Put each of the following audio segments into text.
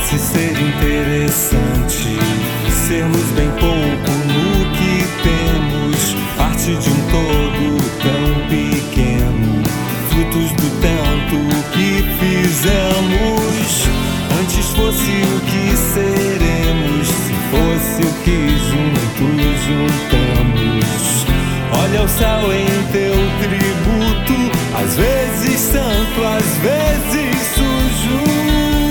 Parece ser interessante sermos bem pouco no que temos, parte de um todo tão pequeno, frutos do tanto que fizemos. Antes fosse o que seremos, se fosse o que juntos juntamos. Olha o céu em teu tributo, às vezes santo, às vezes sujo.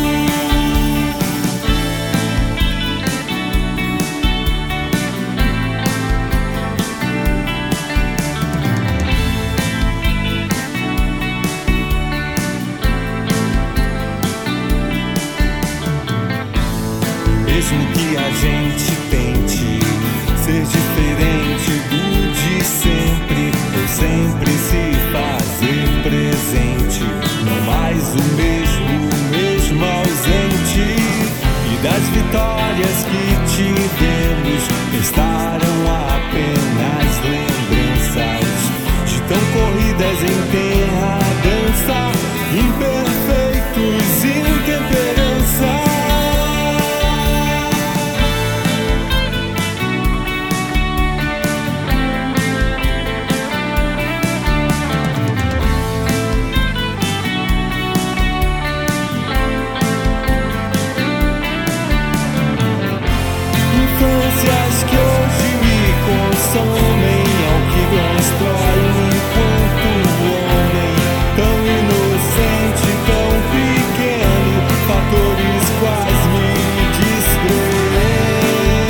Mesmo que a gente tente ser diferente do de sempre, ou sempre se fazer presente, não mais o mesmo ausente. E das vitórias que tivemos restaram apenas lembranças de tão corridas em terra dança, imperfeitos, intemperança. Infâncias que hoje me consomem, ao que constrói enquanto homem, tão inocente, tão pequeno, fatores quase me descreendo.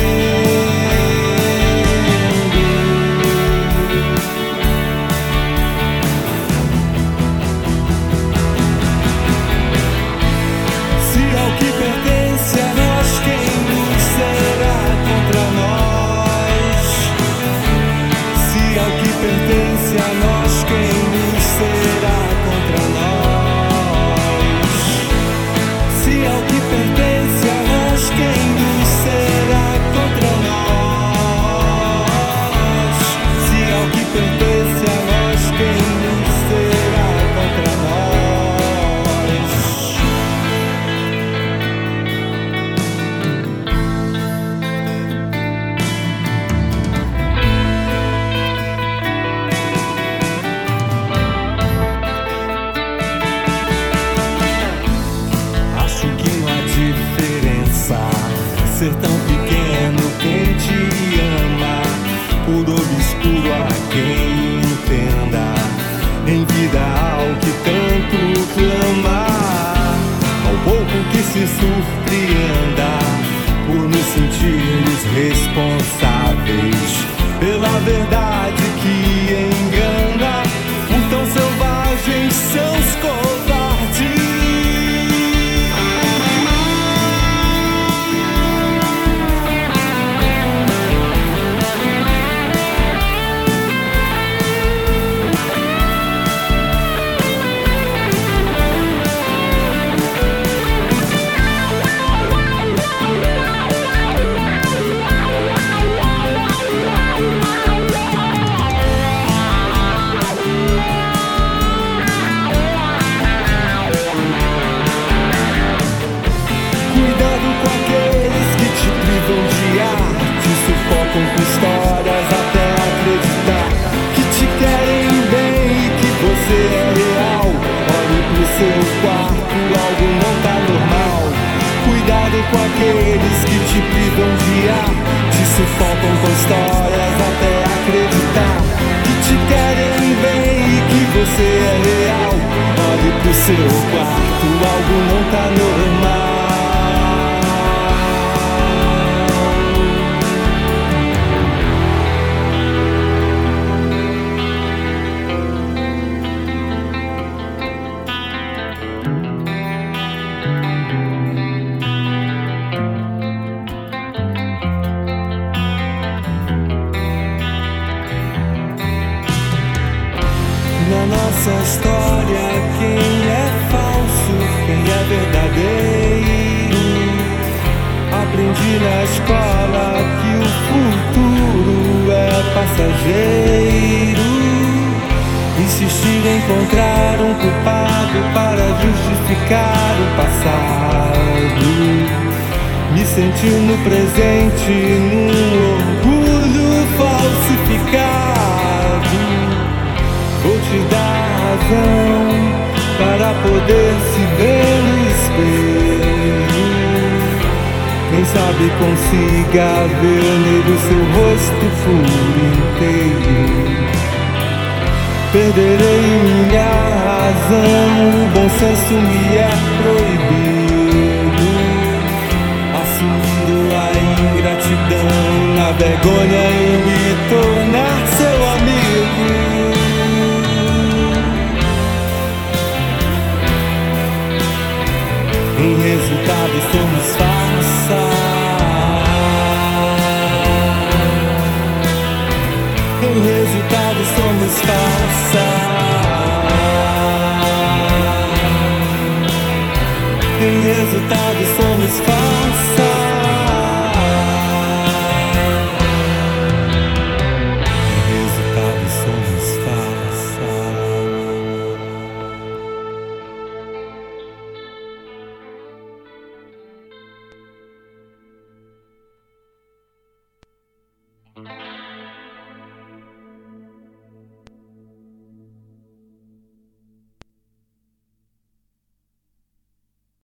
Se ao que pertence a nós, quem nos será contra nós? Se ao que pertence a nós, quem nos será contra nós? Se ao que pertence a nós, quem nos será contra nós? Se ao que pertence a nós, quem nos será contra nós? Acho que não há diferença ser tão pequeno quem te ama, por obscuro a quem entenda, em vida ao que tanto clama, ao pouco que se surpreenda, por nos sentirmos responsáveis pela verdade que engana, por tão selvagens são os covardes. Com histórias até acreditar que te querem bem e que você é real. Olhe pro seu quarto, algo não tá normal. Cuidado com aqueles que te privam de ar, te sufocam com histórias até acreditar que te querem bem e que você é real. Olhe pro seu quarto, algo não tá normal. Na nossa história, quem é falso, quem é verdadeiro? Aprendi na escola que o futuro é passageiro. Insistir em encontrar um culpado para justificar o passado. sentir no presente, num orgulho falsificado. Vou te dar razão para poder se ver no espelho. Quem sabe consiga ver nele o seu rosto por inteiro. Perderei minha razão, o bom senso me é proibido. Assumindo a ingratidão, na vergonha em me tornar seu amigo. Em resultado somos farsa. Em resultado somos farsa.